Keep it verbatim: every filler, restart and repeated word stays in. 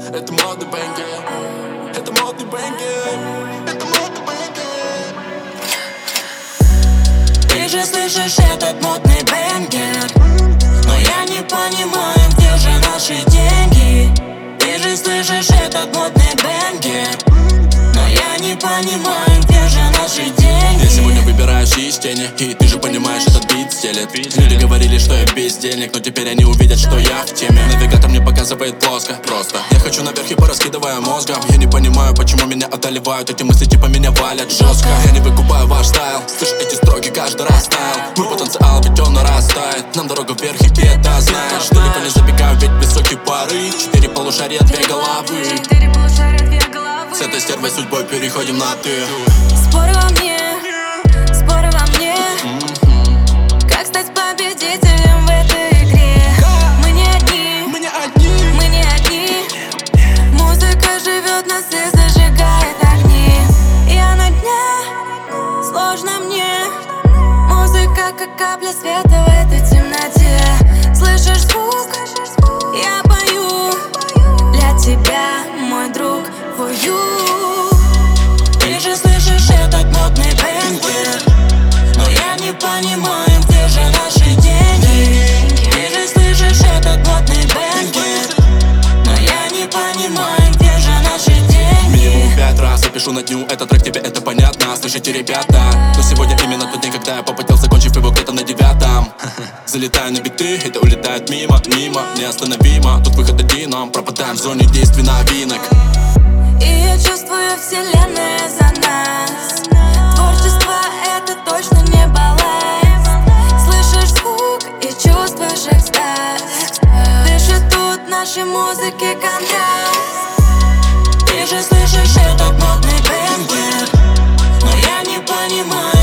Это модный бенгер, это модный бенгер, это модный бенгер. Ты же слышишь этот модный бенгер, но я не понимаю, где же наши деньги. Ты же слышишь этот модный бенгер, но я не понимаю, где же наши деньги. Я сегодня выбираю из тени, и ты же понимаешь, этот бит стелет. Люди говорили, что я бездельник, но теперь они увидят, что я в теме. Навигатор мне показывает плоско, просто я хочу наверх и пораскидывая мозгом. Я не понимаю, почему меня одолевают эти мысли, типа меня валят жестко. Я не выкупаю ваш стайл, слышь эти строки каждый раз стайл. Мой потенциал, ведь он нарастает, нам дорога вверх, и ты это знаешь. Далеко не забегаю, ведь высокие пары. Четыре полушария, две головы. С этой стервой судьбой переходим на ты. Споры во мне, споры во мне. Как стать победителем в этой игре? Мы не одни, Мы не одни, мы не одни. Музыка живет нас и зажигает огни. Я на дне, сложно мне. Музыка как капля света в этой темноте. Слышишь звук? Я пою для тебя, мой друг, вою. Ты же слышишь этот модный бенгер, но я не понимаю, где же наши деньги. Ты же слышишь этот модный бенгер, но я не понимаю, где же наши деньги. Минимум пять раз я пишу на дню этот трек, тебе это понятно, слышите, ребята. Но сегодня именно тот день, когда я попотел, закончив его где-то на девятом. Залетаю на биты, это улетает мимо, мимо, неостановимо. Тут выход один, но пропадаем в зоне действий новинок. И я чувствую, вселенная за нас. Творчество это точно не баланс. Слышишь звук и чувствуешь экстаз. Дышит тут нашей музыки контраст. Ты же слышишь этот модный бенгер, но я не понимаю,